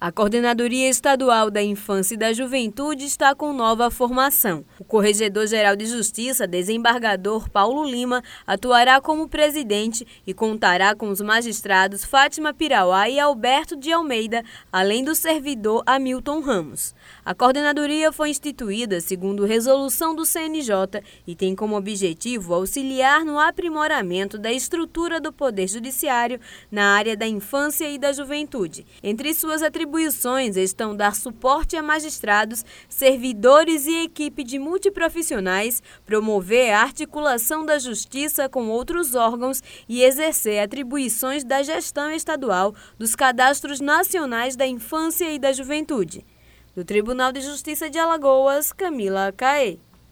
A Coordenadoria Estadual da Infância e da Juventude está com nova formação. O Corregedor-Geral de Justiça, desembargador Paulo Lima, atuará como presidente e contará com os magistrados Fátima Pirauá e Alberto de Almeida, além do servidor Hamilton Ramos. A coordenadoria foi instituída segundo resolução do CNJ e tem como objetivo auxiliar no aprimoramento da estrutura do Poder Judiciário na área da infância e da juventude. Entre suas atribuições estão dar suporte a magistrados, servidores e equipe de multiprofissionais, promover a articulação da justiça com outros órgãos e exercer atribuições da gestão estadual dos cadastros nacionais da infância e da juventude. Do Tribunal de Justiça de Alagoas, Camila Caê.